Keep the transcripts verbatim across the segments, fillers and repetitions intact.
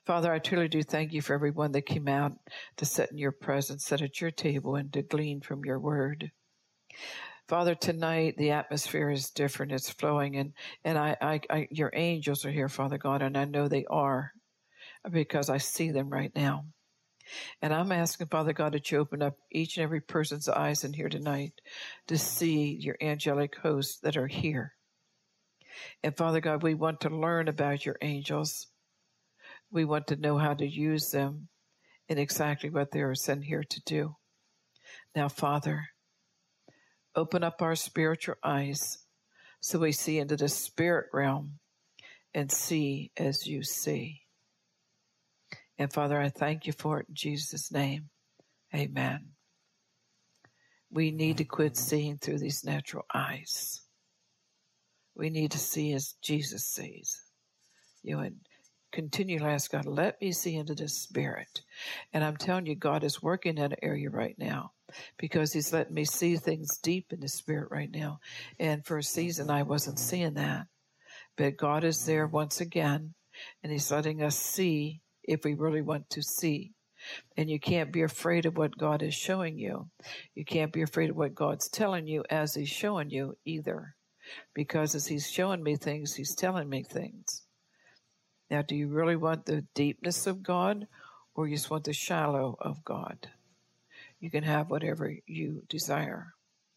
Father, I truly do thank you for everyone that came out to sit in your presence, sit at your table, and to glean from your word. Father, tonight the atmosphere is different. It's flowing, and, and I, I, I, your angels are here, Father God, and I know they are because I see them right now. And I'm asking, Father God, that you open up each and every person's eyes in here tonight to see your angelic hosts that are here. And Father God, we want to learn about your angels. We want to know how to use them and exactly what they are sent here to do. Now, Father, open up our spiritual eyes so we see into the spirit realm and see as you see. And Father, I thank you for it in Jesus' name. Amen. We need to quit seeing through these natural eyes. We need to see as Jesus sees. You know, and continue to ask God, let me see into the spirit. And I'm telling you, God is working in that area right now because he's letting me see things deep in the spirit right now. And for a season, I wasn't seeing that. But God is there once again, and he's letting us see if we really want to see. And you can't be afraid of what God is showing you. You can't be afraid of what God's telling you as he's showing you either. Because as he's showing me things, he's telling me things. Now, do you really want the deepness of God, or you just want the shallow of God? You can have whatever you desire.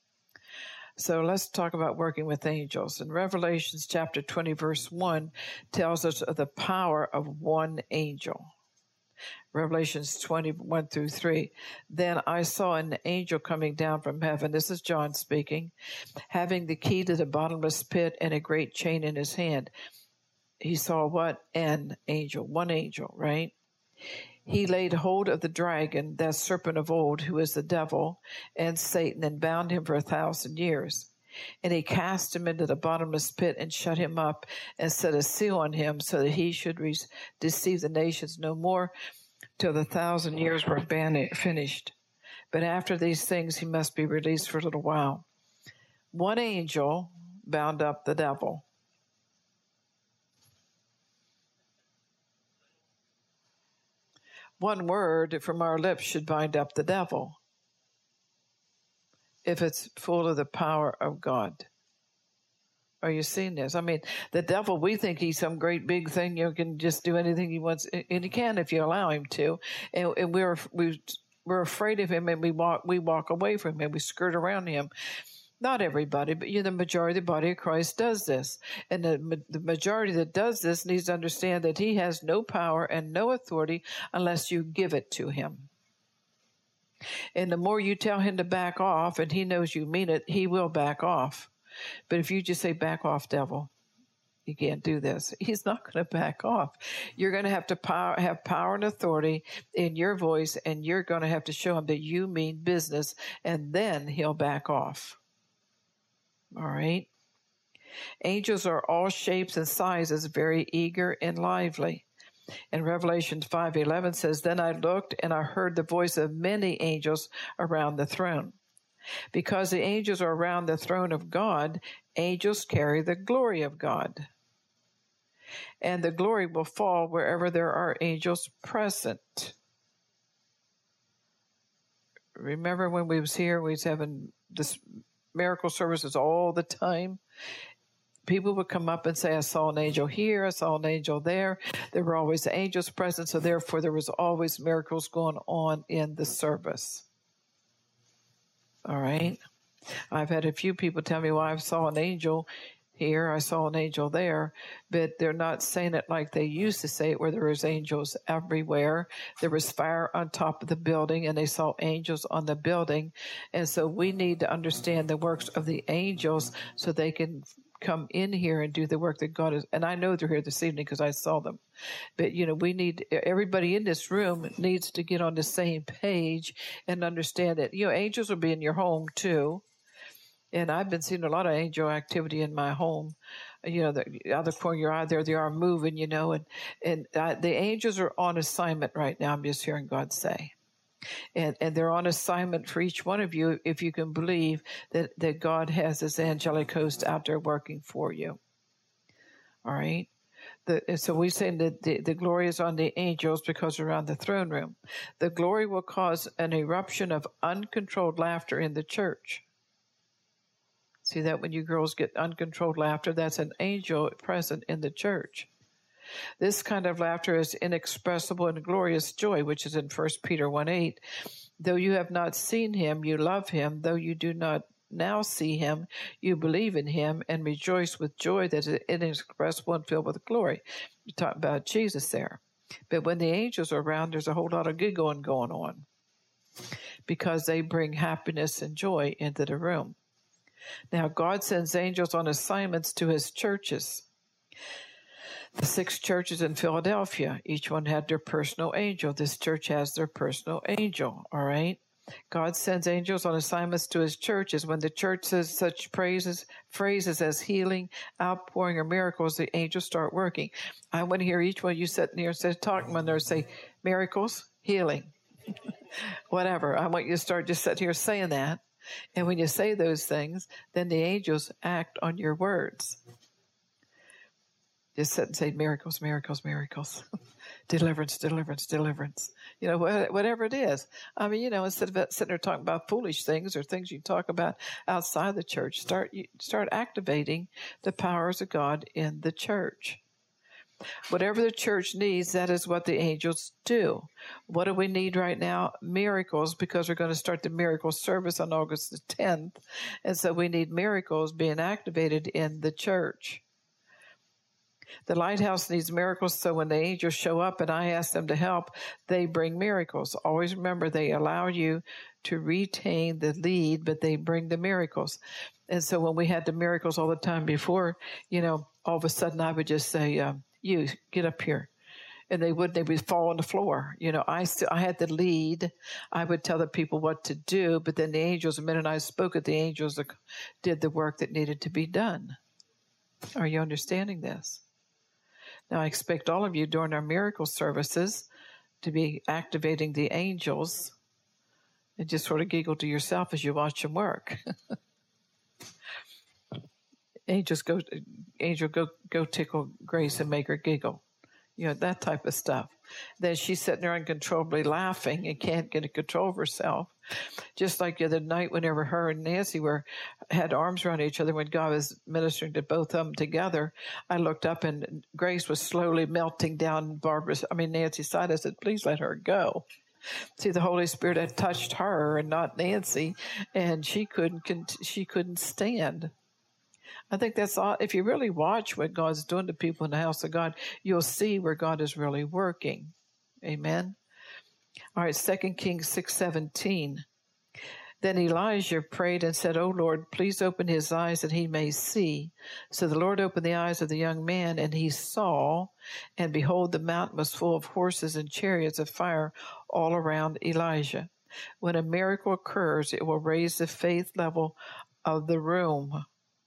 So let's talk about working with angels. In Revelations chapter twenty, verse one, tells us of the power of one angel. Revelations twenty, one through three. Then I saw an angel coming down from heaven. This is John speaking, having the key to the bottomless pit and a great chain in his hand. He saw what? An angel. One angel, right? He laid hold of the dragon, that serpent of old, who is the devil and Satan, and bound him for a thousand years. And he cast him into the bottomless pit and shut him up and set a seal on him so that he should re- deceive the nations no more till the thousand years were ban- finished. But after these things he must be released for a little while. One angel bound up the devil. One word from our lips should bind up the devil if it's full of the power of God. Are you seeing this? I mean, the devil, we think he's some great big thing. You can just do anything he wants, and he can if you allow him to. And, and we're we, we're afraid of him, and we walk we walk away from him. We skirt around him. Not everybody, but you know, the majority of the body of Christ does this. And the, the majority that does this needs to understand that he has no power and no authority unless you give it to him. And the more you tell him to back off, and he knows you mean it, he will back off. But if you just say, back off, devil, you can't do this, he's not going to back off. You're going to have to power, have power and authority in your voice, and you're going to have to show him that you mean business, and then he'll back off. All right. Angels are all shapes and sizes, very eager and lively. And Revelation five eleven says, Then I looked and I heard the voice of many angels around the throne. Because the angels are around the throne of God, angels carry the glory of God. And the glory will fall wherever there are angels present. Remember when we was here, we was having this miracle services all the time. People would come up and say, I saw an angel here, I saw an angel there. There were always angels present, so therefore there was always miracles going on in the service. All right? I've had a few people tell me, well, I saw an angel here, I saw an angel there, but they're not saying it like they used to say it, where there was angels everywhere. There was fire on top of the building, and they saw angels on the building. And so we need to understand the works of the angels so they can come in here and do the work that God is. And I know they're here this evening because I saw them. But, you know, we need, everybody in this room needs to get on the same page and understand that, you know, angels will be in your home too. And I've been seeing a lot of angel activity in my home. You know, the other corner of your eye there, they are moving, you know, and, and uh, the angels are on assignment right now. I'm just hearing God say. And, and they're on assignment for each one of you if you can believe that, that God has his angelic host out there working for you. All right? The, and so we say that the, the glory is on the angels because they're on the throne room. The glory will cause an eruption of uncontrolled laughter in the church. See that when you girls get uncontrolled laughter, that's an angel present in the church. This kind of laughter is inexpressible and glorious joy, which is in First Peter one eight. Though you have not seen him, you love him. Though you do not now see him, you believe in him and rejoice with joy that is inexpressible and filled with glory. You talk about Jesus there. But when the angels are around, there's a whole lot of giggling going on because they bring happiness and joy into the room. Now, God sends angels on assignments to his churches. The six churches in Philadelphia, each one had their personal angel. This church has their personal angel, all right? God sends angels on assignments to his churches. When the church says such praises, phrases as healing, outpouring, or miracles, the angels start working. I want to hear each one of you sitting here and say, talking when they say miracles, healing, whatever. I want you to start just sitting here saying that. And when you say those things, then the angels act on your words. Just sit and say miracles, miracles, miracles. Deliverance, deliverance, deliverance. You know, whatever it is. I mean, you know, instead of sitting there talking about foolish things or things you talk about outside the church, start start activating the powers of God in the church. Whatever the church needs, that is what the angels do. What do we need right now? Miracles, because we're going to start the miracle service on August the tenth. And so we need miracles being activated in the church. The lighthouse needs miracles, so when the angels show up and I ask them to help, they bring miracles. Always remember, they allow you to retain the lead, but they bring the miracles. And so when we had the miracles all the time before, you know, all of a sudden I would just say, um, you, get up here. And they would, they would fall on the floor. You know, I still, I had the lead. I would tell the people what to do, but then the angels, the minute I spoke it, the angels did the work that needed to be done. Are you understanding this? Now, I expect all of you during our miracle services to be activating the angels and just sort of giggle to yourself as you watch them work. Angels go, angel go, go tickle Grace and make her giggle. You know, that type of stuff. Then she's sitting there uncontrollably laughing and can't get a control of herself. Just like the other night whenever her and Nancy were had arms around each other when God was ministering to both of them together, I looked up and Grace was slowly melting down Barbara's, I mean, Nancy's side. I said, please let her go. See, the Holy Spirit had touched her and not Nancy, and she couldn't, she couldn't stand. I think that's all. If you really watch what God's doing to people in the house of God, you'll see where God is really working. Amen. All right, Second Kings six seventeen. Then Elijah prayed and said, O Lord, please open his eyes that he may see. So the Lord opened the eyes of the young man, and he saw, and behold, the mountain was full of horses and chariots of fire all around Elijah. When a miracle occurs, it will raise the faith level of the room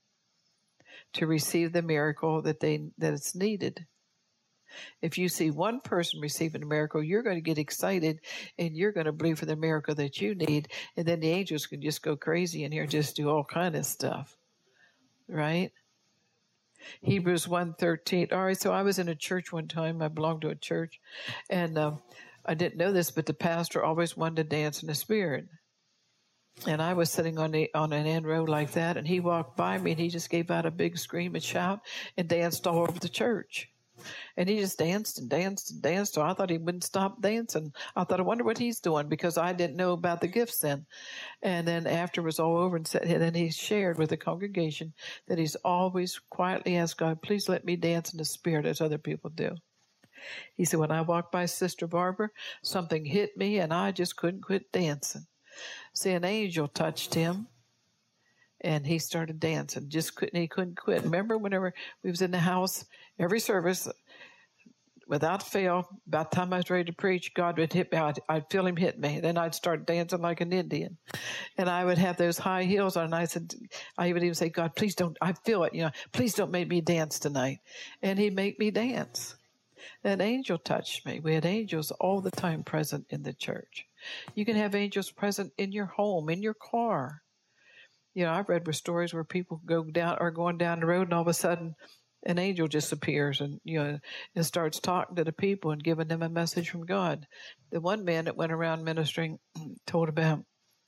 to receive the miracle that they that it's needed. If you see one person receiving a miracle, you're going to get excited and you're going to believe for the miracle that you need, and then the angels can just go crazy in here and just do all kind of stuff. Right? Hebrews one thirteen. All right, so I was in a church one time. I belonged to a church, and um, I didn't know this, but the pastor always wanted to dance in the Spirit. And I was sitting on the on an end row like that, and he walked by me, and he just gave out a big scream and shout and danced all over the church. And he just danced and danced and danced. So I thought he wouldn't stop dancing. I thought, I wonder what he's doing, because I didn't know about the gifts then. And then after it was all over, and, said, and then he shared with the congregation that he's always quietly asked God, please let me dance in the Spirit as other people do. He said, when I walked by Sister Barbara, something hit me, and I just couldn't quit dancing. See, an angel touched him, and he started dancing. Just couldn't, he couldn't quit. Remember whenever we was in the house, every service, without fail, by the time I was ready to preach, God would hit me. I'd, I'd feel him hit me. Then I'd start dancing like an Indian. And I would have those high heels on, and I said, I would even say, God, please don't, I feel it, you know, please don't make me dance tonight. And he'd make me dance. An angel touched me. We had angels all the time present in the church. You can have angels present in your home, in your car. You know, I've read stories where people go down or going down the road, and all of a sudden an angel just appears and, you know, and starts talking to the people and giving them a message from God. The one man that went around ministering told about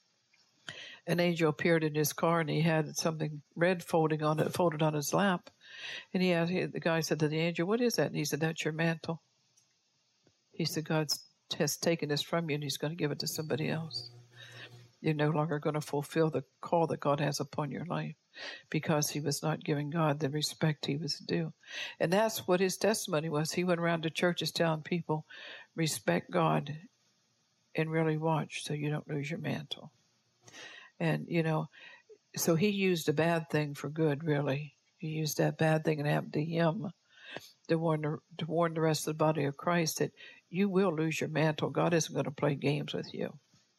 an angel appeared in his car, and he had something red folding on it, folded on his lap. And he asked, the guy said to the angel, "What is that?" And he said, "That's your mantle." He said, "God has taken this from you, and he's going to give it to somebody else. You're no longer going to fulfill the call that God has upon your life," because he was not giving God the respect he was due. And that's what his testimony was. He went around to churches telling people, respect God and really watch so you don't lose your mantle. And, you know, so he used a bad thing for good, really. He used that bad thing that happened to him to warn the, to warn the rest of the body of Christ that you will lose your mantle. God isn't going to play games with you.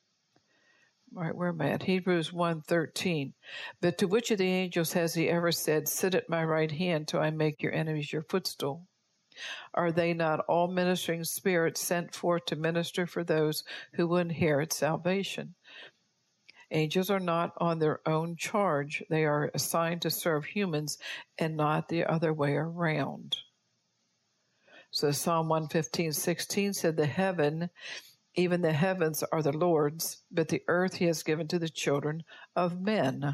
All right, where am I at? Hebrews one thirteen. But to which of the angels has he ever said, "Sit at my right hand till I make your enemies your footstool"? Are they not all ministering spirits sent forth to minister for those who will inherit salvation? Angels are not on their own charge. They are assigned to serve humans and not the other way around. So Psalm one fifteen sixteen said, "The heaven, even the heavens are the Lord's, but the earth he has given to the children of men."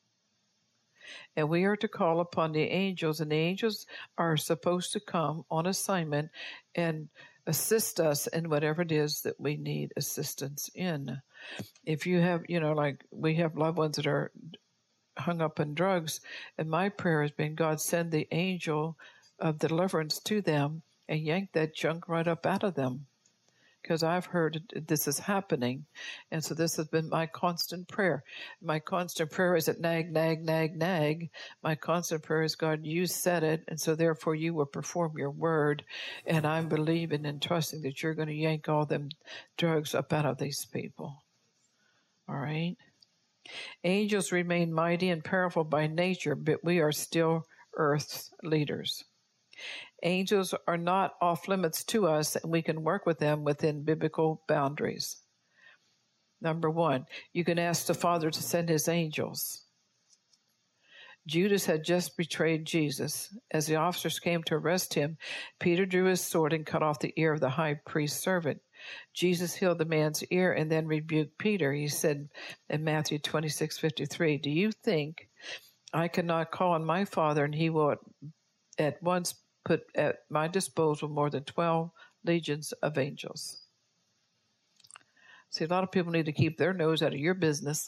And we are to call upon the angels, and the angels are supposed to come on assignment and assist us in whatever it is that we need assistance in. If you have, you know, like we have loved ones that are hung up in drugs, and my prayer has been, God, send the angel of deliverance to them and yank that junk right up out of them. Because I've heard this is happening. And so this has been my constant prayer. My constant prayer isn't nag, nag, nag, nag. My constant prayer is, God, you said it, and so therefore you will perform your word. And I'm believing and trusting that you're going to yank all them drugs up out of these people. All right? Angels remain mighty and powerful by nature, but we are still Earth's leaders. Angels are not off limits to us, and we can work with them within biblical boundaries. Number one, you can ask the Father to send his angels. Judas had just betrayed Jesus. As the officers came to arrest him, Peter drew his sword and cut off the ear of the high priest's servant. Jesus healed the man's ear and then rebuked Peter. He said in Matthew twenty-six fifty-three, "Do you think I cannot call on my Father, and he will at once put at my disposal more than twelve legions of angels?" See, a lot of people need to keep their nose out of your business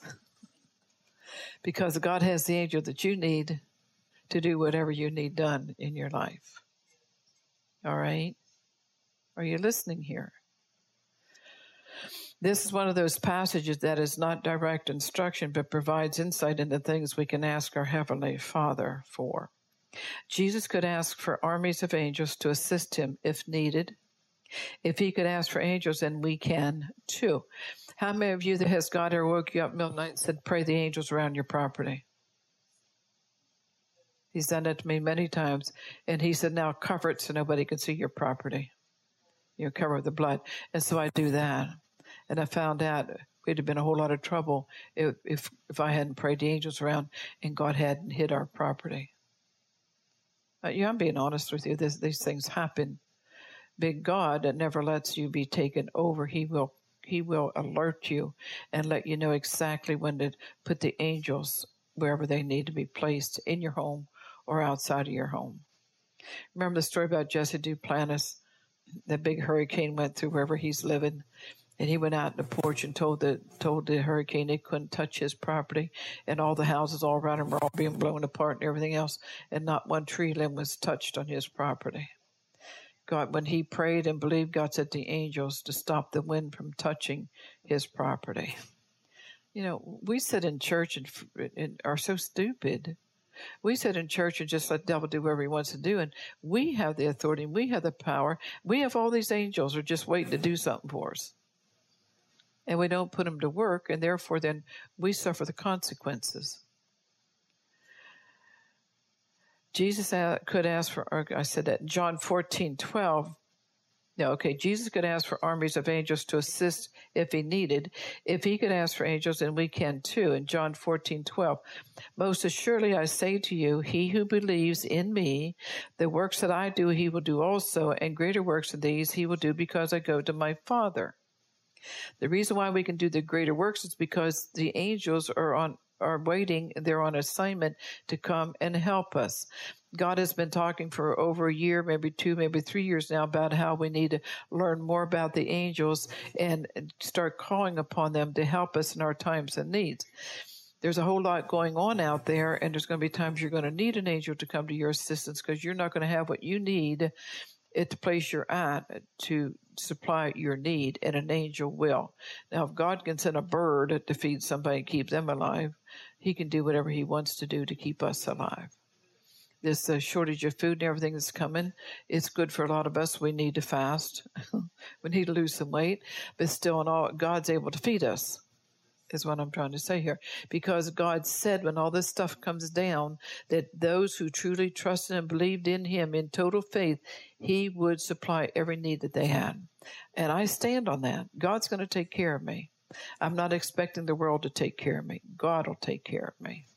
because God has the angel that you need to do whatever you need done in your life. All right? Are you listening here? This is one of those passages that is not direct instruction, but provides insight into things we can ask our Heavenly Father for. Jesus could ask for armies of angels to assist him if needed. If he could ask for angels, then we can too. How many of you that has God ever woke you up in the middle of the night and said, "Pray the angels around your property"? He's done that to me many times. And he said, "Now cover it so nobody can see your property. You know, cover the blood." And so I do that. And I found out it'd have been a whole lot of trouble if, if, if I hadn't prayed the angels around and God hadn't hit our property. Uh, yeah, I'm being honest with you. This, these things happen. Big God that never lets you be taken over. He will He will alert you and let you know exactly when to put the angels wherever they need to be placed, in your home or outside of your home. Remember the story about Jesse Duplantis? The big hurricane went through wherever he's living, and he went out in the porch and told the told the hurricane they couldn't touch his property, and all the houses all around him were all being blown apart and everything else, and not one tree limb was touched on his property. God, when he prayed and believed, God sent the angels to stop the wind from touching his property. You know, we sit in church and, and are so stupid. We sit in church and just let the devil do whatever he wants to do, and we have the authority, and we have the power. We have all these angels who are just waiting to do something for us. And we don't put them to work, and therefore then we suffer the consequences. Jesus could ask for, I said that in John fourteen twelve, No, okay, Jesus could ask for armies of angels to assist if he needed. If he could ask for angels, then we can too. In John fourteen twelve, most assuredly I say to you, he who believes in me, the works that I do, he will do also, and greater works than these he will do because I go to my Father. The reason why we can do the greater works is because the angels are on are waiting, they're on assignment to come and help us. God has been talking for over a year, maybe two, maybe three years now about how we need to learn more about the angels and start calling upon them to help us in our times and needs. There's a whole lot going on out there, and there's going to be times you're going to need an angel to come to your assistance because you're not going to have what you need at the place you're at to supply your need, and an angel will. Now, if God can send a bird to feed somebody and keep them alive, he can do whatever he wants to do to keep us alive. This uh, shortage of food and everything that's coming, it's good for a lot of us. We need to fast. We need to lose some weight. But still, in all, God's able to feed us, is what I'm trying to say here. Because God said when all this stuff comes down, that those who truly trusted and believed in him in total faith, he would supply every need that they had. And I stand on that. God's going to take care of me. I'm not expecting the world to take care of me. God will take care of me.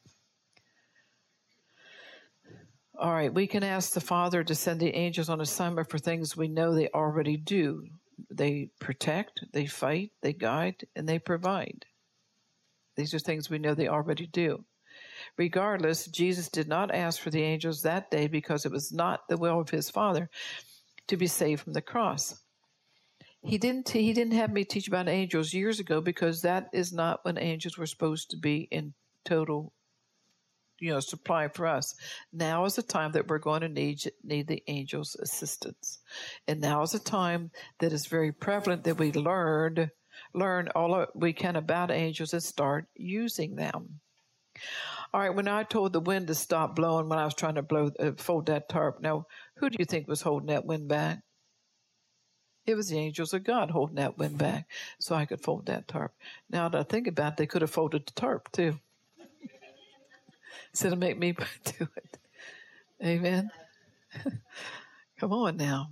All right, we can ask the Father to send the angels on assignment for things we know they already do. They protect, they fight, they guide, and they provide. These are things we know they already do. Regardless, Jesus did not ask for the angels that day because it was not the will of his Father to be saved from the cross. He didn't, he didn't have me teach about angels years ago because that is not when angels were supposed to be in total, you know, supply for us. Now is the time that we're going to need, need the angels' assistance. And now is a time that is very prevalent that we learned learn all we can about angels and start using them. All right, when I told the wind to stop blowing when I was trying to blow uh, fold that tarp, now, who do you think was holding that wind back? It was the angels of God holding that wind back so I could fold that tarp. Now that I think about it, they could have folded the tarp too. Instead of make me do it. Amen? Come on now.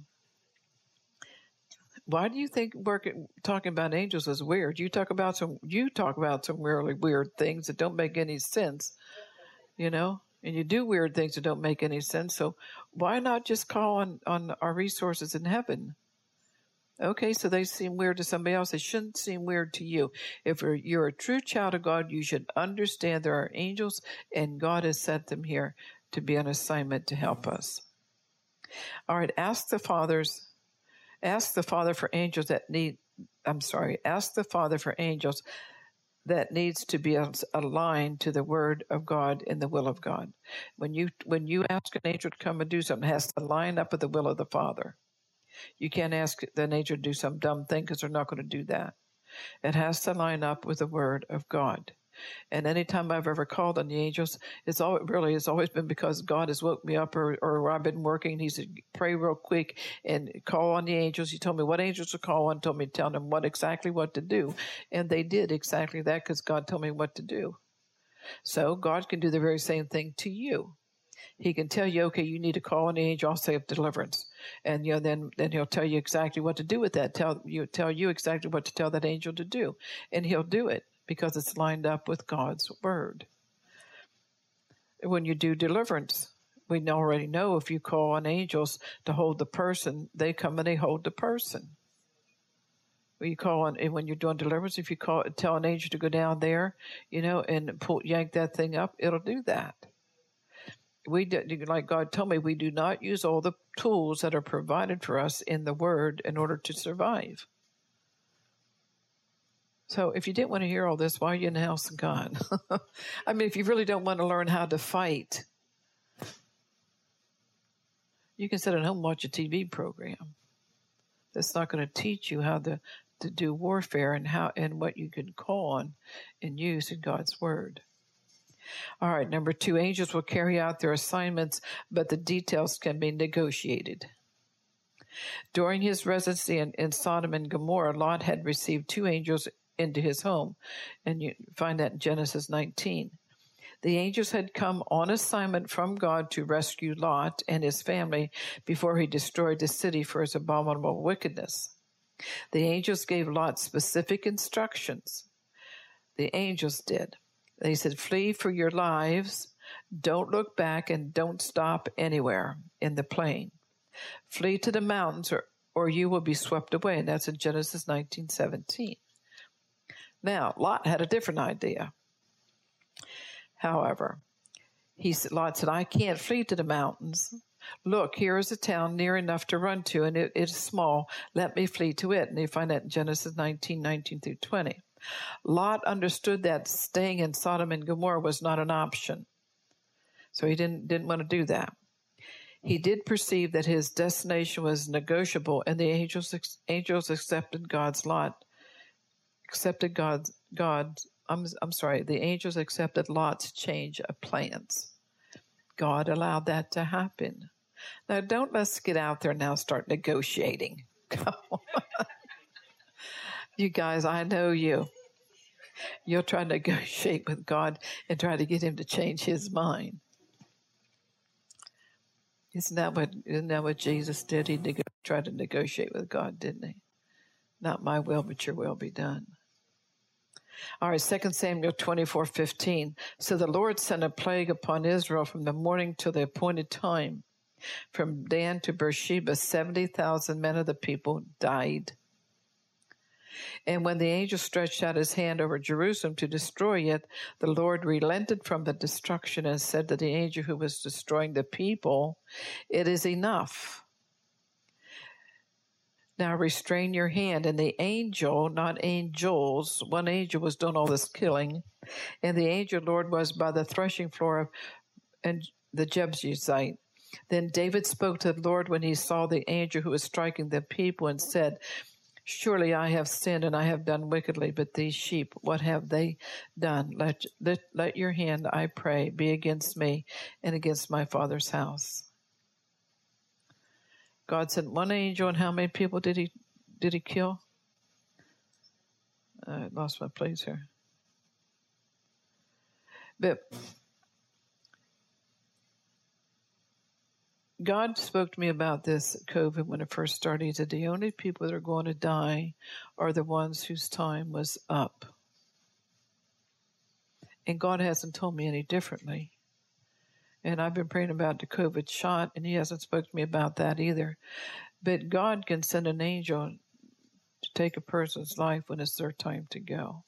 Why do you think working, talking about angels is weird? You talk about some, you talk about some really weird things that don't make any sense, you know, and you do weird things that don't make any sense. So why not just call on, on our resources in heaven? Okay, so they seem weird to somebody else. They shouldn't seem weird to you. If you're, you're a true child of God, you should understand there are angels and God has sent them here to be on assignment to help us. All right, ask the fathers. Ask the Father for angels that need, I'm sorry, ask the Father for angels that needs to be aligned to the Word of God and the will of God. When you when you ask an angel to come and do something, it has to line up with the will of the Father. You can't ask an angel to do some dumb thing because they're not going to do that. It has to line up with the Word of God. And anytime I've ever called on the angels, it's all really it's always been because God has woke me up, or, or I've been working. He said, pray real quick and call on the angels. He told me what angels to call on, told me to tell them what exactly what to do. And they did exactly that because God told me what to do. So God can do the very same thing to you. He can tell you, okay, you need to call on the angel, I'll say of deliverance. And you know, then then he'll tell you exactly what to do with that. Tell you tell you exactly what to tell that angel to do. And he'll do it. Because it's lined up with God's word. When you do deliverance, we already know if you call on angels to hold the person, they come and they hold the person. When you call on, and when you're doing deliverance, if you call, tell an angel to go down there, you know, and pull, yank that thing up, it'll do that. We did, like God told me, we do not use all the tools that are provided for us in the Word in order to survive. So if you didn't want to hear all this, why are you in the house of God? I mean, if you really don't want to learn how to fight, you can sit at home and watch a T V program. That's not going to teach you how to, to do warfare and how and what you can call on and use in God's Word. All right, number two, angels will carry out their assignments, but the details can be negotiated. During his residency in, in Sodom and Gomorrah, Lot had received two angels into his home, and you find that in Genesis nineteen. The angels had come on assignment from God to rescue Lot and his family before he destroyed the city for his abominable wickedness. The angels gave Lot specific instructions. The angels did. They said, flee for your lives, don't look back, and don't stop anywhere in the plain. Flee to the mountains, or, or you will be swept away. And that's in Genesis nineteen seventeen. Now, Lot had a different idea. However, he said, Lot said, I can't flee to the mountains. Look, here is a town near enough to run to, and it, it is small. Let me flee to it. And you find that in Genesis nineteen, nineteen through twenty. Lot understood that staying in Sodom and Gomorrah was not an option. So he didn't, didn't want to do that. He did perceive that his destination was negotiable, and the angels angels accepted God's lot. Accepted God's God. I'm I'm sorry. The angels accepted Lot's change of plans. God allowed that to happen. Now, don't let's get out there now and start negotiating. Come on. You guys, I know you. You'll try to negotiate with God and try to get him to change his mind. Isn't that what, isn't that what Jesus did? He neg- tried to negotiate with God, didn't he? Not my will, but your will be done. All right, Second Samuel twenty-four fifteen. So the Lord sent a plague upon Israel from the morning till the appointed time. From Dan to Beersheba, seventy thousand men of the people died. And when the angel stretched out his hand over Jerusalem to destroy it, the Lord relented from the destruction and said to the angel who was destroying the people, it is enough. Now restrain your hand. And the angel, not angels, one angel was doing all this killing, and the angel Lord was by the threshing floor of and the Jebusite. Then David spoke to the Lord when he saw the angel who was striking the people and said, surely I have sinned and I have done wickedly, but these sheep, what have they done? Let, let, let your hand, I pray, be against me and against my father's house. God sent one angel, and how many people did he did he kill? I lost my place here. But God spoke to me about this COVID when it first started. He said, the only people that are going to die are the ones whose time was up. And God hasn't told me any differently. And I've been praying about the COVID shot, and he hasn't spoken to me about that either. But God can send an angel to take a person's life when it's their time to go.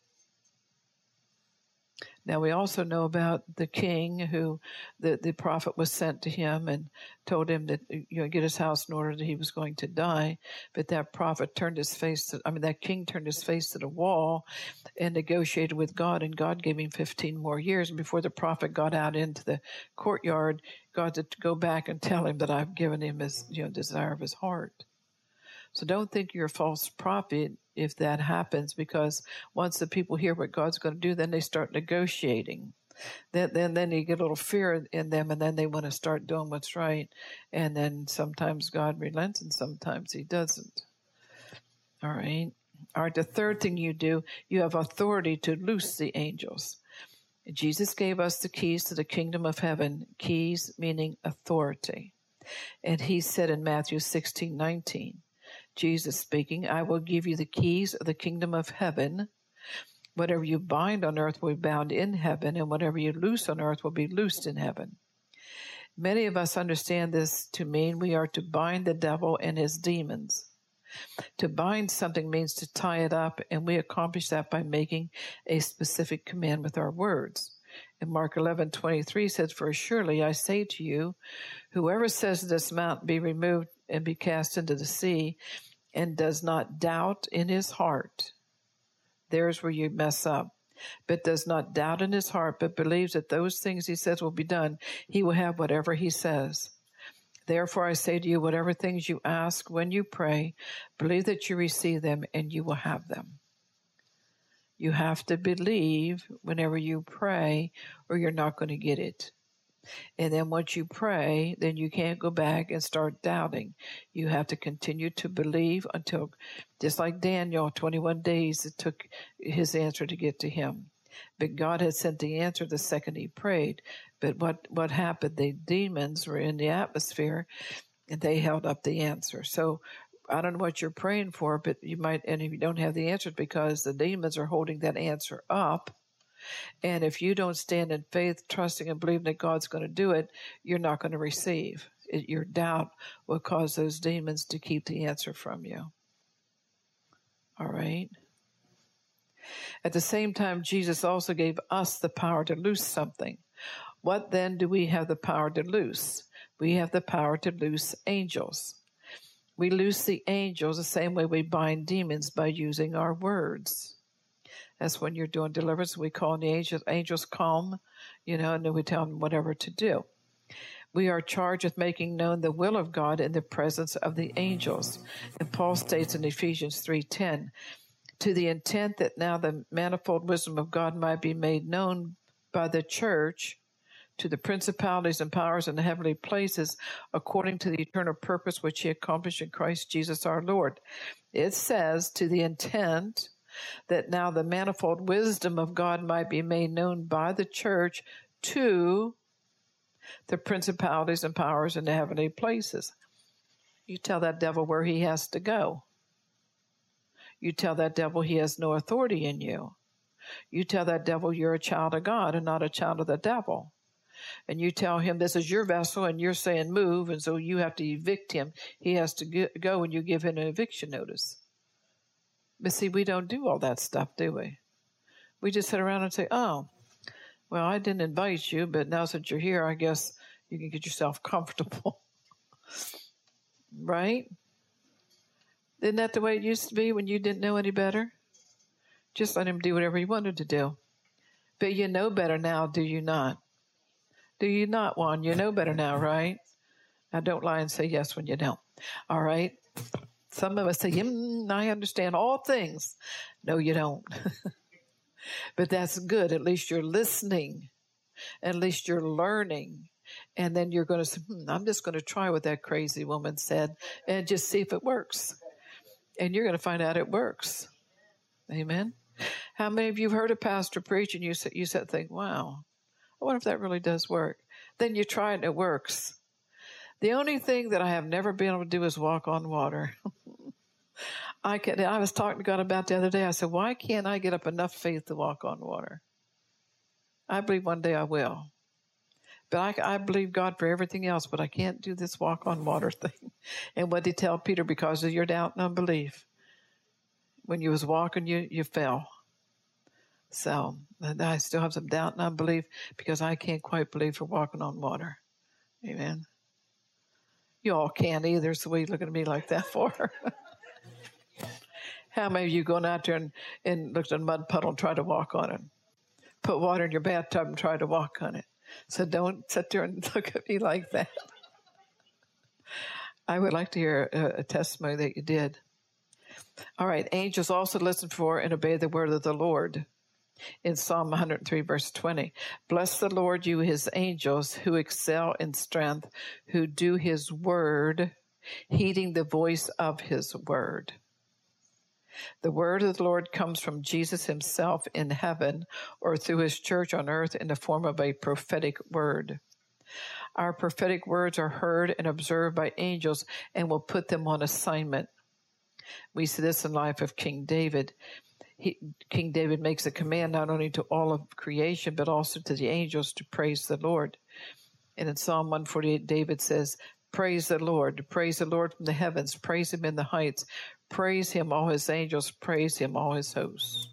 Now, we also know about the king who the, the prophet was sent to him and told him that, you know, get his house in order, that he was going to die. But that prophet turned his face to, I mean, that king turned his face to the wall and negotiated with God, and God gave him fifteen more years. And before the prophet got out into the courtyard, God had to go back and tell him that I've given him his, you know, desire of his heart. So don't think you're a false prophet if that happens, because once the people hear what God's going to do, then they start negotiating. Then, then, then you get a little fear in them, and then they want to start doing what's right. And then sometimes God relents, and sometimes he doesn't. All right. All right. The third thing you do, you have authority to loose the angels. Jesus gave us the keys to the kingdom of heaven. Keys meaning authority. And he said in Matthew sixteen nineteen, Jesus speaking, I will give you the keys of the kingdom of heaven. Whatever you bind on earth will be bound in heaven, and whatever you loose on earth will be loosed in heaven. Many of us understand this to mean we are to bind the devil and his demons. To bind something means to tie it up, and we accomplish that by making a specific command with our words. And Mark eleven twenty-three says, for surely I say to you, whoever says to this mountain, be removed and be cast into the sea, and does not doubt in his heart, there's where you mess up, but does not doubt in his heart, but believes that those things he says will be done, he will have whatever he says. Therefore I say to you, whatever things you ask when you pray, believe that you receive them, and you will have them. You have to believe whenever you pray, or you're not going to get it. And then once you pray, then you can't go back and start doubting. You have to continue to believe until, just like Daniel, twenty-one days it took his answer to get to him. But God had sent the answer the second he prayed. But what, what happened? The demons were in the atmosphere, and they held up the answer. So I don't know what you're praying for, but you might, and if you don't have the answer, because the demons are holding that answer up. And if you don't stand in faith, trusting and believing that God's going to do it, you're not going to receive. It, your doubt will cause those demons to keep the answer from you. All right? At the same time, Jesus also gave us the power to loose something. What then do we have the power to loose? We have the power to loose angels. We loose the angels the same way we bind demons, by using our words. That's when you're doing deliverance. We call the angels, angels come, you know, and then we tell them whatever to do. We are charged with making known the will of God in the presence of the angels. And Paul states in Ephesians three ten, to the intent that now the manifold wisdom of God might be made known by the church to the principalities and powers in the heavenly places, according to the eternal purpose which he accomplished in Christ Jesus our Lord. It says, to the intent that now the manifold wisdom of God might be made known by the church to the principalities and powers in the heavenly places. You tell that devil where he has to go. You tell that devil he has no authority in you. You tell that devil you're a child of God and not a child of the devil. And you tell him this is your vessel and you're saying move, and so you have to evict him. He has to get, go and you give him an eviction notice. But see, we don't do all that stuff, do we? We just sit around and say, oh, well, I didn't invite you, but now that you're here, I guess you can get yourself comfortable. Right? Isn't that the way it used to be when you didn't know any better? Just let him do whatever he wanted to do. But you know better now, do you not? Do you not, Juan? You know better now, right? Now, don't lie and say yes when you don't. All right? Some of us say, mm, I understand all things. No, you don't. But that's good. At least you're listening. At least you're learning. And then you're going to say, hmm, I'm just going to try what that crazy woman said and just see if it works. And you're going to find out it works. Amen? How many of you have heard a pastor preach and you said, you said, think, wow, I wonder if that really does work. Then you try it and it works. The only thing that I have never been able to do is walk on water. I can, I was talking to God about the other day. I said, why can't I get up enough faith to walk on water? I believe one day I will. But I, I believe God for everything else, but I can't do this walk on water thing. And what did he tell Peter? Because of your doubt and unbelief. When you was walking, you, you fell. So I still have some doubt and unbelief because I can't quite believe for walking on water. Amen. You all can't either, so what are you looking at me like that for? How many of you going out there and, and looked at a mud puddle and tried to walk on it? Put water in your bathtub and try to walk on it. So don't sit there and look at me like that. I would like to hear a, a testimony that you did. All right, angels also listen for and obey the word of the Lord. In Psalm one hundred three, verse twenty, bless the Lord, you his angels, who excel in strength, who do his word, heeding the voice of his word. The word of the Lord comes from Jesus himself in heaven or through his church on earth in the form of a prophetic word. Our prophetic words are heard and observed by angels and will put them on assignment. We see this in the life of King David. He, King David makes a command not only to all of creation, but also to the angels to praise the Lord. And in Psalm one forty-eight, David says, praise the Lord, praise the Lord from the heavens, praise him in the heights, praise him, all his angels, praise him, all his hosts.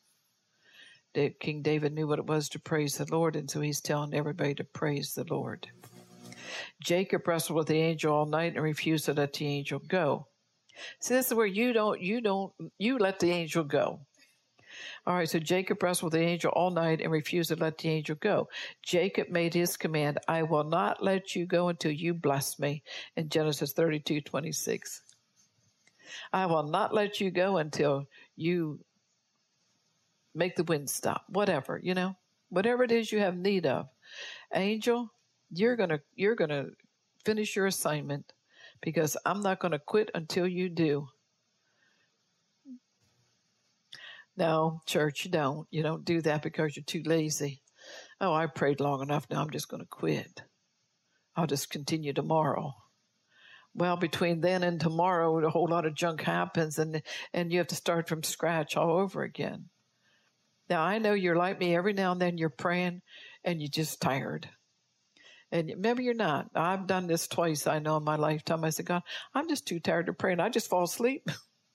King David knew what it was to praise the Lord, and so he's telling everybody to praise the Lord. Jacob wrestled with the angel all night and refused to let the angel go. See, this is where you don't, you don't, you let the angel go. All right, so Jacob wrestled with the angel all night and refused to let the angel go. Jacob made his command, I will not let you go until you bless me, in Genesis thirty-two twenty-six. I will not let you go until you make the wind stop, whatever, you know, whatever it is you have need of. Angel, you're going to, you're going to finish your assignment because I'm not going to quit until you do. No, church, you don't. You don't do that because you're too lazy. Oh, I prayed long enough. Now I'm just going to quit. I'll just continue tomorrow. Well, between then and tomorrow, a whole lot of junk happens, and and you have to start from scratch all over again. Now, I know you're like me. Every now and then you're praying, and you're just tired. And maybe you're not. I've done this twice, I know, in my lifetime. I said, God, I'm just too tired to pray, and I just fall asleep.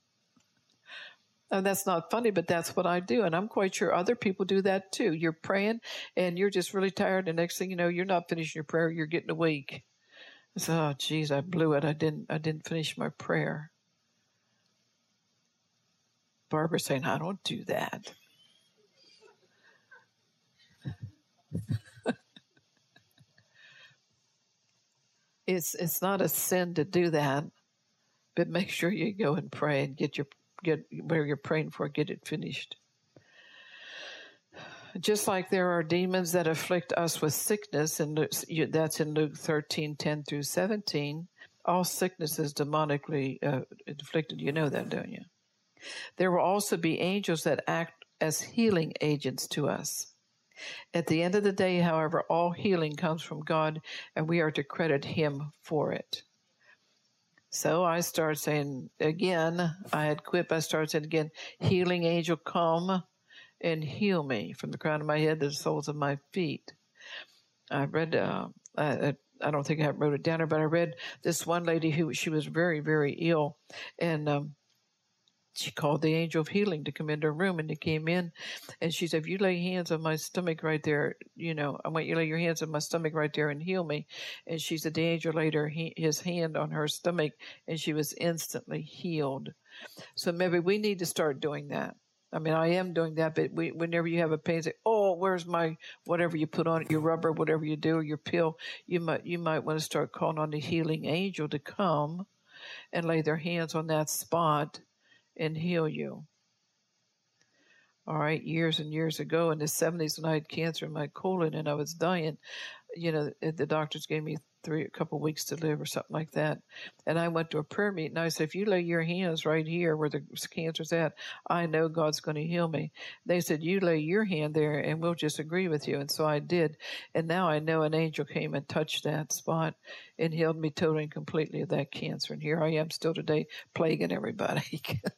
And that's not funny, but that's what I do. And I'm quite sure other people do that too. You're praying, and you're just really tired, and next thing you know, you're not finishing your prayer. You're getting awake. I said, oh, geez, I blew it. I didn't, I didn't finish my prayer. Barbara's saying, I don't do that. It's it's not a sin to do that, but make sure you go and pray and get your get where you're praying for, get it finished. Just like there are demons that afflict us with sickness, and that's in Luke thirteen, ten through seventeen. All sickness is demonically uh, inflicted. You know that, don't you? There will also be angels that act as healing agents to us. At the end of the day, however, all healing comes from God, and we are to credit Him for it. So I started saying again, I had quit, but I started saying again, healing angel, come and heal me from the crown of my head to the soles of my feet. I read, uh, I, I don't think I wrote it down, but I read this one lady who, she was very, very ill, and um, she called the angel of healing to come into her room, and they came in, and she said, if you lay hands on my stomach right there, you know, I want you to lay your hands on my stomach right there and heal me. And she said the angel laid her, his hand on her stomach, and she was instantly healed. So maybe we need to start doing that. I mean, I am doing that, but we, whenever you have a pain, say, oh, where's my, whatever you put on it, your rubber, whatever you do, or your pill, you might, you might want to start calling on the healing angel to come and lay their hands on that spot and heal you. All right, years and years ago in the seventies, when I had cancer in my colon and I was dying, you know, the doctors gave me three, a couple of weeks to live or something like that. And I went to a prayer meeting, and I said, if you lay your hands right here where the cancer's at, I know God's going to heal me. They said, you lay your hand there and we'll just agree with you. And so I did. And now I know an angel came and touched that spot and healed me totally and completely of that cancer. And here I am still today plaguing everybody.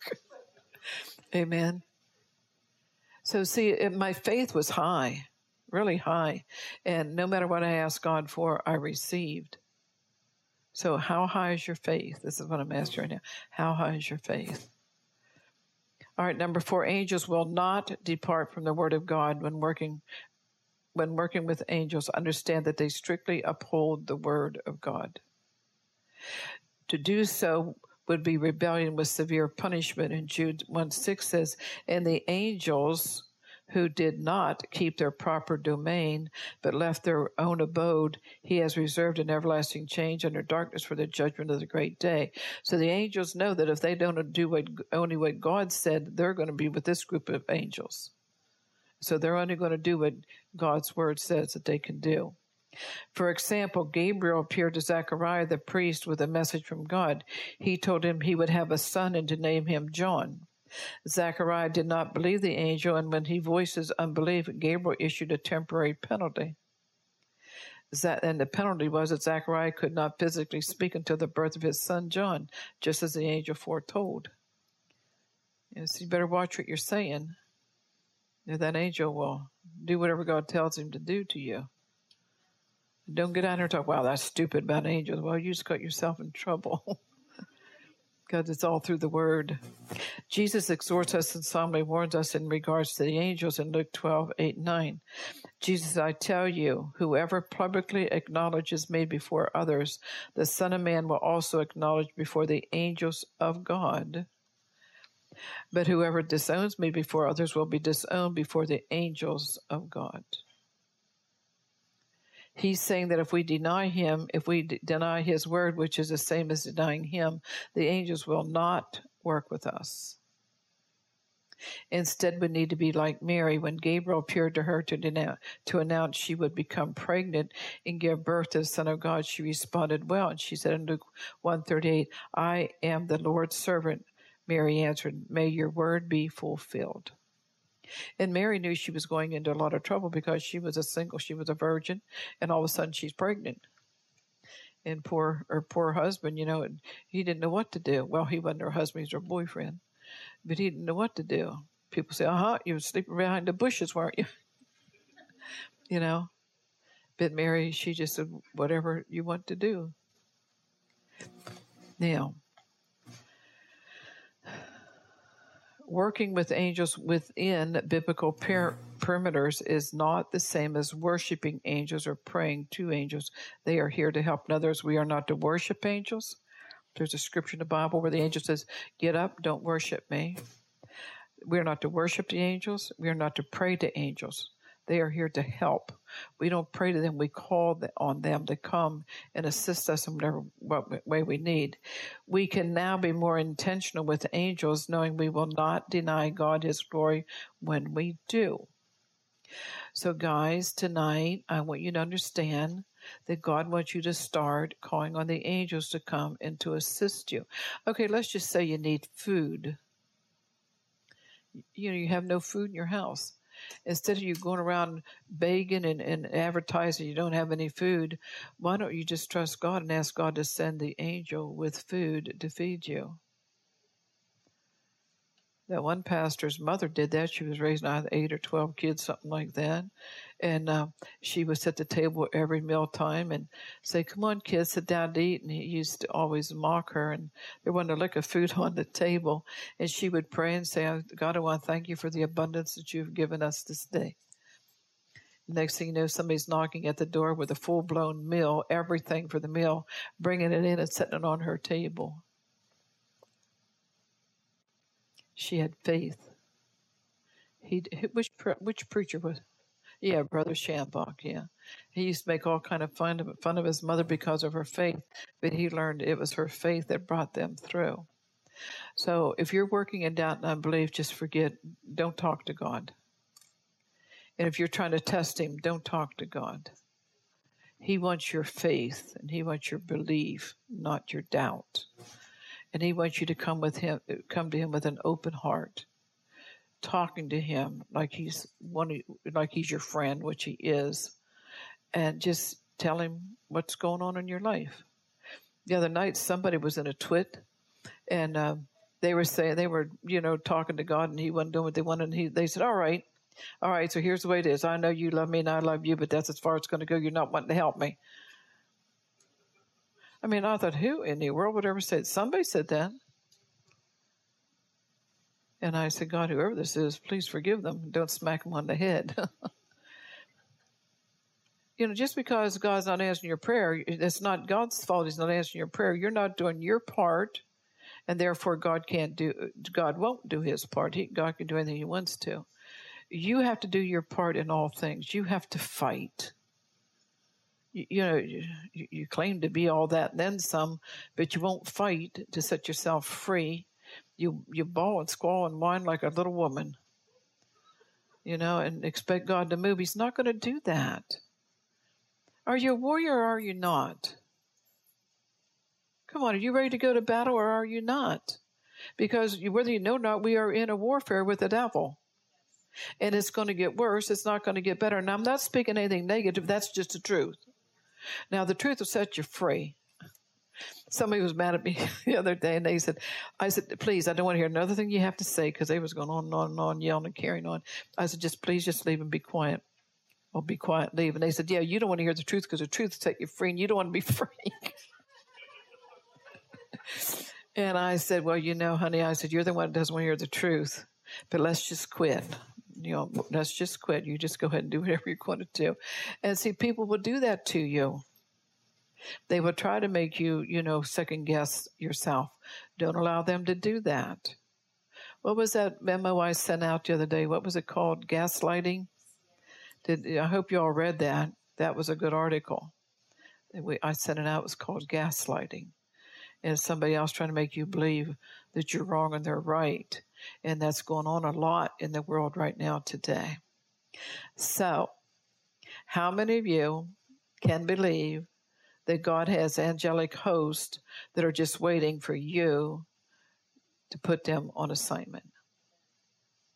Amen. So see, it, my faith was high, really high. And no matter what I asked God for, I received. So how high is your faith? This is what I'm asking right now. How high is your faith? All right, number four, angels will not depart from the word of God when working when working with angels. Understand that they strictly uphold the word of God. To do so would be rebellion with severe punishment. And Jude one six says, and the angels who did not keep their proper domain, but left their own abode, he has reserved an everlasting change under darkness for the judgment of the great day. So the angels know that if they don't do what, only what God said, they're going to be with this group of angels. So they're only going to do what God's word says that they can do. For example, Gabriel appeared to Zechariah the priest with a message from God. He told him he would have a son and to name him John. Zechariah did not believe the angel, and when he voiced his unbelief, Gabriel issued a temporary penalty. And the penalty was that Zechariah could not physically speak until the birth of his son John, just as the angel foretold. And so you better watch what you're saying. That angel will do whatever God tells him to do to you. Don't get out here and talk, wow, that's stupid about angels. Well, you just got yourself in trouble. Because it's all through the word. Jesus exhorts us and solemnly warns us in regards to the angels in Luke twelve, eight, nine. Jesus, I tell you, whoever publicly acknowledges me before others, the Son of Man will also acknowledge before the angels of God. But whoever disowns me before others will be disowned before the angels of God. He's saying that if we deny him, if we d- deny his word, which is the same as denying him, the angels will not work with us. Instead, we need to be like Mary. When Gabriel appeared to her to, denounce, to announce she would become pregnant and give birth to the Son of God, she responded well. And she said in Luke one thirty-eight, I am the Lord's servant. Mary answered, may your word be fulfilled. And Mary knew she was going into a lot of trouble because she was a single, she was a virgin, and all of a sudden she's pregnant. And poor her poor husband, you know, he didn't know what to do. Well, he wasn't her husband; he was her boyfriend, but he didn't know what to do. People say, "Uh huh, you were sleeping behind the bushes, weren't you?" You know. But Mary, she just said, "Whatever you want to do." Now, working with angels within biblical per- perimeters is not the same as worshiping angels or praying to angels. They are here to help others. We are not to worship angels. There's a scripture in the Bible where the angel says, "Get up, don't worship me." We are not to worship the angels. We are not to pray to angels. They are here to help. We don't pray to them. We call on them to come and assist us in whatever way we need. We can now be more intentional with angels, knowing we will not deny God his glory when we do. So, guys, tonight, I want you to understand that God wants you to start calling on the angels to come and to assist you. Okay, let's just say you need food. You know, you have no food in your house. Instead of you going around begging and, and advertising you don't have any food, why don't you just trust God and ask God to send the angel with food to feed you? That one pastor's mother did that. She was raising either eight or twelve kids, something like that. And uh, she would sit at the table every mealtime and say, "Come on, kids, sit down to eat." And he used to always mock her. And there wasn't a lick of food on the table. And she would pray and say, "God, I want to thank you for the abundance that you've given us this day." Next thing you know, somebody's knocking at the door with a full-blown meal, everything for the meal, bringing it in and setting it on her table. She had faith. He, which which preacher was? Yeah, Brother Shambach. Yeah, he used to make all kind of fun of fun of his mother because of her faith, but he learned it was her faith that brought them through. So, if you're working in doubt and unbelief, just forget. Don't talk to God. And if you're trying to test Him, don't talk to God. He wants your faith, and He wants your belief, not your doubt. And He wants you to come with Him, come to Him with an open heart, talking to Him like He's one, like He's your friend, which He is, and just tell Him what's going on in your life. The other night, somebody was in a twit, and uh, they were saying they were, you know, talking to God, and He wasn't doing what they wanted. And he, they said, "All right, all right. So here's the way it is. I know you love me, and I love you, but that's as far as it's going to go. You're not wanting to help me." I mean, I thought, who in the world would ever say it? Somebody said that. And I said, "God, whoever this is, please forgive them. Don't smack them on the head." You know, just because God's not answering your prayer, it's not God's fault He's not answering your prayer. You're not doing your part, and therefore God can't do, God won't do His part. He, God can do anything He wants to. You have to do your part in all things. You have to fight. You, you know, you, you claim to be all that and then some, but you won't fight to set yourself free. You you bawl and squall and whine like a little woman, you know, and expect God to move. He's not going to do that. Are you a warrior or are you not? Come on, are you ready to go to battle or are you not? Because whether you know or not, we are in a warfare with the devil. And it's going to get worse. It's not going to get better. Now, I'm not speaking anything negative. That's just the truth. Now, the truth will set you free. Somebody was mad at me the other day, and they said, I said, "Please, I don't want to hear another thing you have to say," because they was going on and on and on, yelling and carrying on. I said, "Just please, just leave and be quiet." Well, be quiet, leave. And they said, "Yeah, you don't want to hear the truth because the truth will set you free, and you don't want to be free." And I said, "Well, you know, honey," I said, "you're the one that doesn't want to hear the truth, but let's just quit. You know, let's just quit. You just go ahead and do whatever you're going to do." And see, people will do that to you. They will try to make you, you know, second guess yourself. Don't allow them to do that. What was that memo I sent out the other day? What was it called? Gaslighting? Did I hope you all read that. That was a good article. We, I sent it out. It was called Gaslighting. And it's somebody else trying to make you believe that you're wrong and they're right. And that's going on a lot in the world right now today. So, how many of you can believe that God has angelic hosts that are just waiting for you to put them on assignment?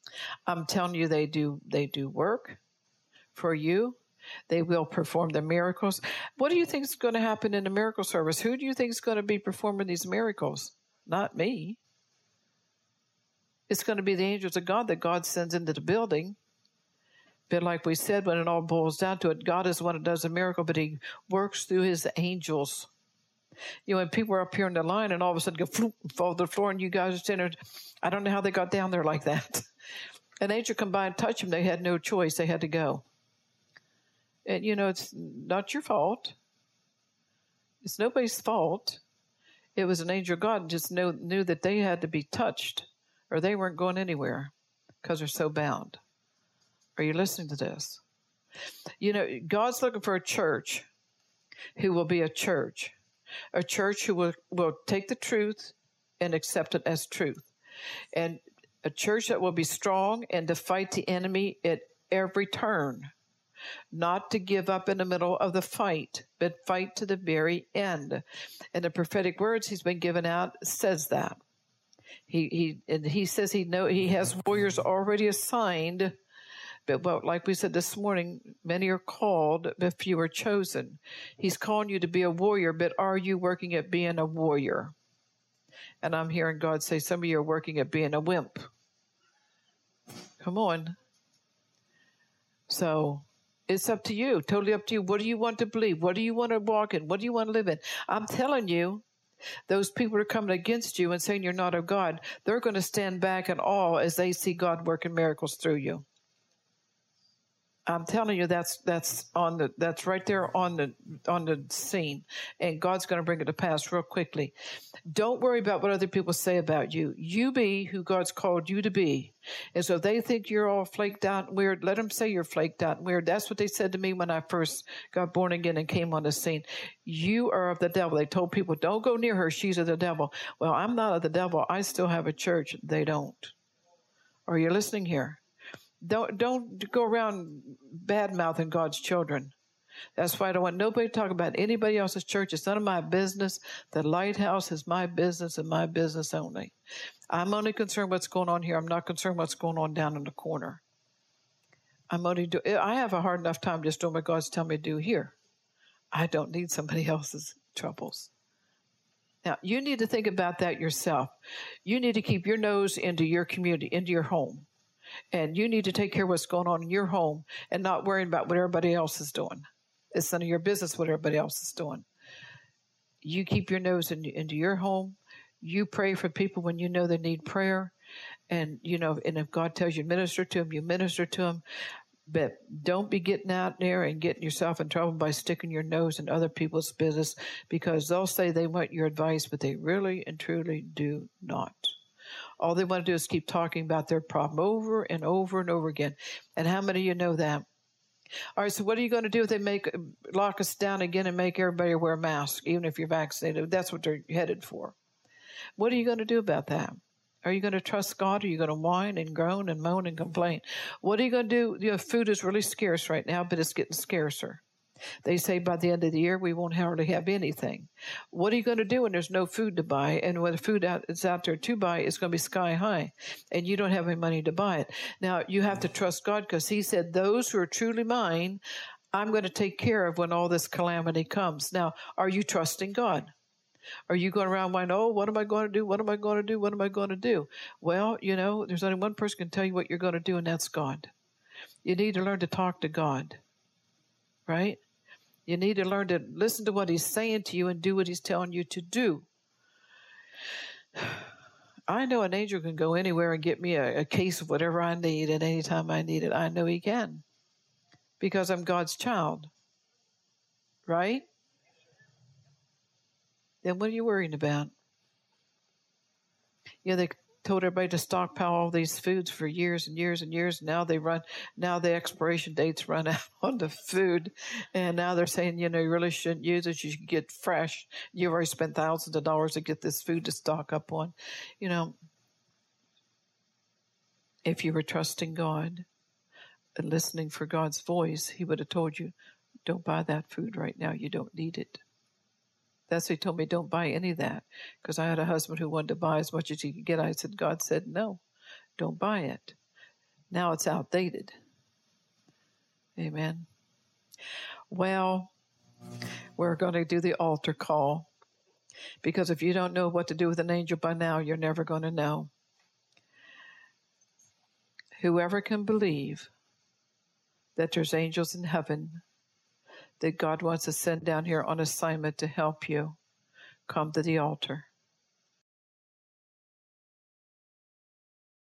I'm telling you, they do, they do work for you. They will perform the miracles. What do you think is going to happen in the miracle service? Who do you think is going to be performing these miracles? Not me. It's going to be the angels of God that God sends into the building. But like we said, when it all boils down to it, God is the one that does a miracle, but he works through his angels. You know, when people are up here in the line and all of a sudden go floop, fall to the floor and you guys are standing there, I don't know how they got down there like that. An angel come by and touch them. They had no choice. They had to go. And, you know, it's not your fault. It's nobody's fault. It was an angel of God just knew, knew that they had to be touched or they weren't going anywhere because they're so bound. Are you listening to this? You know, God's looking for a church who will be a church. A church who will, will take the truth and accept it as truth. And a church that will be strong and to fight the enemy at every turn. Not to give up in the middle of the fight, but fight to the very end. And the prophetic words he's been given out says that. He he and he says he know he has warriors already assigned. But well, like we said this morning, many are called, but few are chosen. He's calling you to be a warrior, but are you working at being a warrior? And I'm hearing God say some of you are working at being a wimp. Come on. So it's up to you, totally up to you. What do you want to believe? What do you want to walk in? What do you want to live in? I'm telling you, those people are coming against you and saying you're not of God. They're going to stand back in awe as they see God working miracles through you. I'm telling you, that's that's on the that's right there on the on the scene, and God's going to bring it to pass real quickly. Don't worry about what other people say about you. You be who God's called you to be, and so if they think you're all flaked out and weird, let them say you're flaked out and weird. That's what they said to me when I first got born again and came on the scene. You are of the devil. They told people, don't go near her. She's of the devil. Well, I'm not of the devil. I still have a church. They don't. Are you listening here? Don't don't go around bad-mouthing God's children. That's why I don't want nobody to talk about anybody else's church. It's none of my business. The lighthouse is my business and my business only. I'm only concerned what's going on here. I'm not concerned what's going on down in the corner. I'm only do. I have a hard enough time just doing what God's telling me to do here. I don't need somebody else's troubles. Now, you need to think about that yourself. You need to keep your nose into your community, into your home. And you need to take care of what's going on in your home and not worrying about what everybody else is doing. It's none of your business what everybody else is doing. You keep your nose in, into your home. You pray for people when you know they need prayer. And, you know, and if God tells you to minister to them, you minister to them. But don't be getting out there and getting yourself in trouble by sticking your nose in other people's business, because they'll say they want your advice, but they really and truly do not. All they want to do is keep talking about their problem over and over and over again. And how many of you know that? All right, so what are you going to do if they make lock us down again and make everybody wear a mask, even if you're vaccinated? That's what they're headed for. What are you going to do about that? Are you going to trust God? Or are you going to whine and groan and moan and complain? What are you going to do? You know, food is really scarce right now, but it's getting scarcer. They say by the end of the year, we won't hardly have anything. What are you going to do when there's no food to buy? And when the food out, is out there to buy, it's going to be sky high. And you don't have any money to buy it. Now, you have to trust God, because he said, those who are truly mine, I'm going to take care of when all this calamity comes. Now, are you trusting God? Are you going around whining, oh, what am I going to do? What am I going to do? What am I going to do? Well, you know, there's only one person who can tell you what you're going to do, and that's God. You need to learn to talk to God, right? You need to learn to listen to what he's saying to you and do what he's telling you to do. I know an angel can go anywhere and get me a, a case of whatever I need at any time I need it. I know he can, because I'm God's child, right? Then what are you worrying about? You know, they told everybody to stockpile all these foods for years and years and years. Now they run, now the expiration dates run out on the food. And now they're saying, you know, you really shouldn't use it. You should get fresh. You've already spent thousands of dollars to get this food to stock up on. You know, if you were trusting God and listening for God's voice, he would have told you, don't buy that food right now. You don't need it. That's what he told me, don't buy any of that, because I had a husband who wanted to buy as much as he could get. I said, God said, no, don't buy it. Now it's outdated. Amen. Well, we're going to do the altar call, because if you don't know what to do with an angel by now, you're never going to know. Whoever can believe that there's angels in heaven that God wants to send down here on assignment to help you, come to the altar.